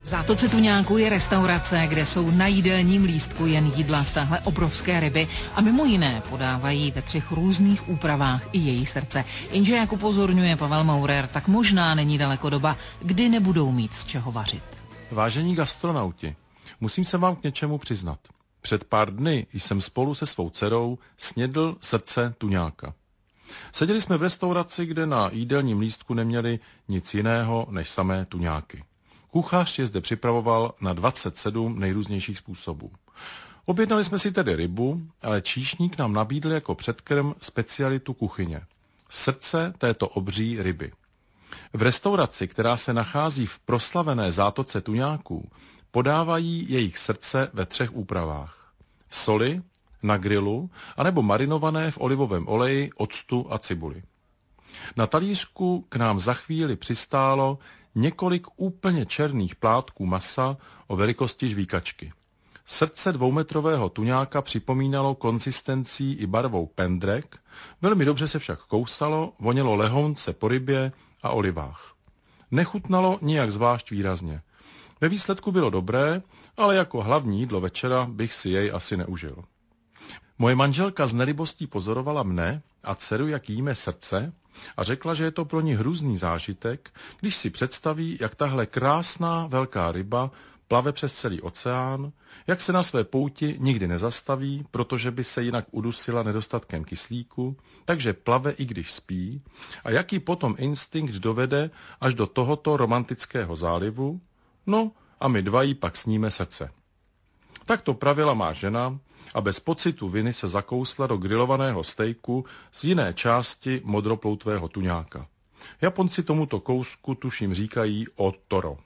V Zátoce tuňáků je restaurace, kde jsou na jídelním lístku jen jídla z téhle obrovské ryby a mimo jiné podávají ve 3 různých úpravách i její srdce. Jenže jak upozorňuje Pavel Maurer, tak možná není daleko doba, kdy nebudou mít z čeho vařit. Vážení gastronauti, musím se vám k něčemu přiznat. Před pár dny jsem spolu se svou dcerou snědl srdce tuňáka. Seděli jsme v restauraci, kde na jídelním lístku neměli nic jiného než samé tuňáky. Kuchař je zde připravoval na 27 nejrůznějších způsobů. Objednali jsme si tedy rybu, ale číšník nám nabídl jako předkrm specialitu kuchyně. Srdce této obří ryby. V restauraci, která se nachází v proslavené Zátoce tuňáků, podávají jejich srdce ve 3 úpravách. V soli, na grilu, anebo marinované v olivovém oleji, octu a cibuli. Na talířku k nám za chvíli přistálo několik úplně černých plátků masa o velikosti žvíkačky. Srdce 2metrového tuňáka připomínalo konzistencí i barvou pendrek, velmi dobře se však kousalo, vonělo lehounce po rybě a olivách. Nechutnalo nijak zvlášť výrazně. Ve výsledku bylo dobré, ale jako hlavní jídlo večera bych si jej asi neužil. Moje manželka s nelibostí pozorovala mne a dceru, jak jíme srdce, a řekla, že je to pro ní hrůzný zážitek, když si představí, jak tahle krásná velká ryba plave přes celý oceán, jak se na své pouti nikdy nezastaví, protože by se jinak udusila nedostatkem kyslíku, takže plave i když spí, a jaký potom instinkt dovede až do tohoto romantického zálivu, no a my dva jí pak sníme srdce. Tak to pravila má žena a bez pocitu viny se zakousla do grilovaného stejku z jiné části modroploutvého tuňáka. Japonci tomuto kousku tuším říkají otoro.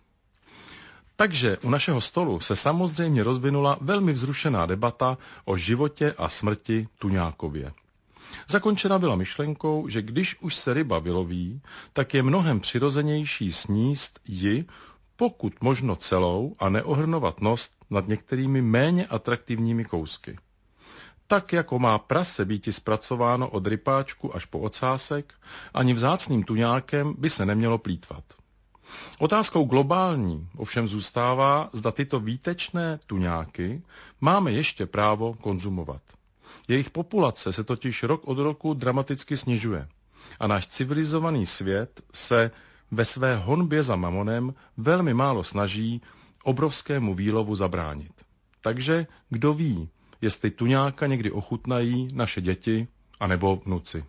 Takže u našeho stolu se samozřejmě rozvinula velmi vzrušená debata o životě a smrti tuňákově. Zakončena byla myšlenkou, že když už se ryba vyloví, tak je mnohem přirozenější sníst ji, pokud možno celou, a neohrnovat nos nad některými méně atraktivními kousky. Tak jako má prase býti zpracováno od rypáčku až po ocásek, ani vzácným tuňákem by se nemělo plýtvat. Otázkou globální ovšem zůstává, zda tyto výtečné tuňáky máme ještě právo konzumovat. Jejich populace se totiž rok od roku dramaticky snižuje a náš civilizovaný svět se ve své honbě za mamonem velmi málo snaží obrovskému výlovu zabránit. Takže kdo ví, jestli tuňáka někdy ochutnají naše děti anebo vnuci.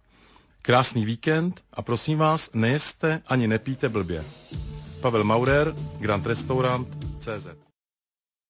Krásný víkend a prosím vás, nejeste ani nepijte blbě. Pavel Maurer, Grand Restaurant, CZ.